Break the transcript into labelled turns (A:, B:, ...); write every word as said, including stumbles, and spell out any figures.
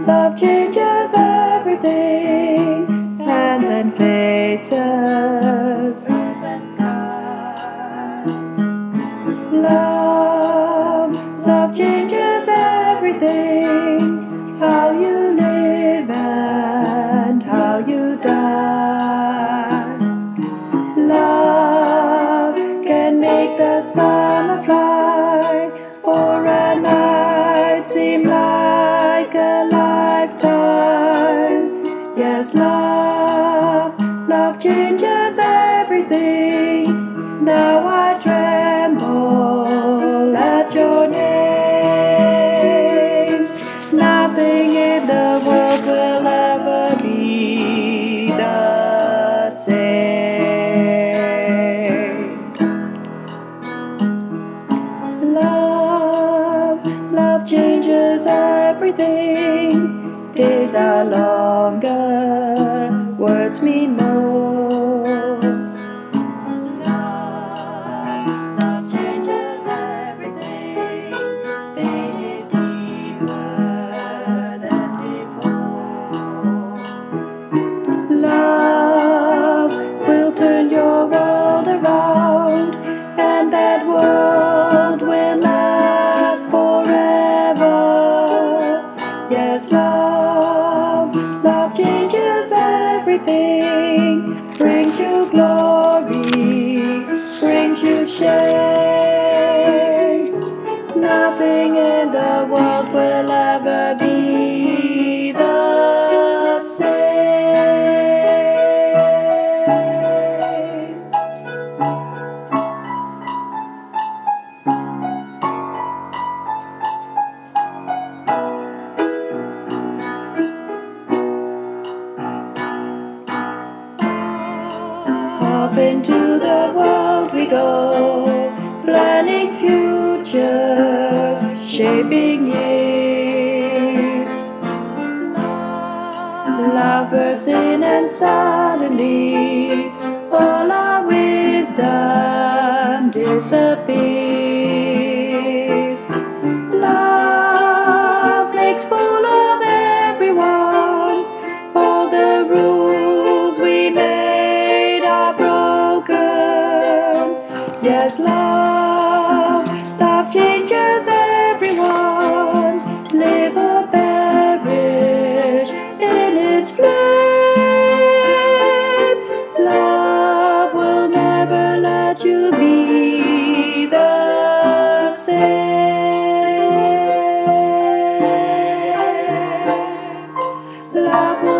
A: Love changes everything, hands and faces, earth and sky. Love, love changes everything, how you live and how you die. Love can make the summer fly, or a night seem like a lifetime. Yes, love, love changes everything. Now I tremble at your name. Nothing in the world will ever be the same. Love, love changes everything. Days are longer, words mean more. Love, love changes everything. Pain is deeper than before. Love will turn your world around, and that world will last forever. Yes, love, love changes everything, brings you glory, brings you shame. Nothing in the world will ever be the same. Off into the world we go, planning futures, shaping years. Love bursts in and suddenly all our wisdom disappears. Love makes fool of everyone, all the rules we made are broken. Yes, love, love changes everyone, live or perish in its flame. Love will never let you be the same. Love will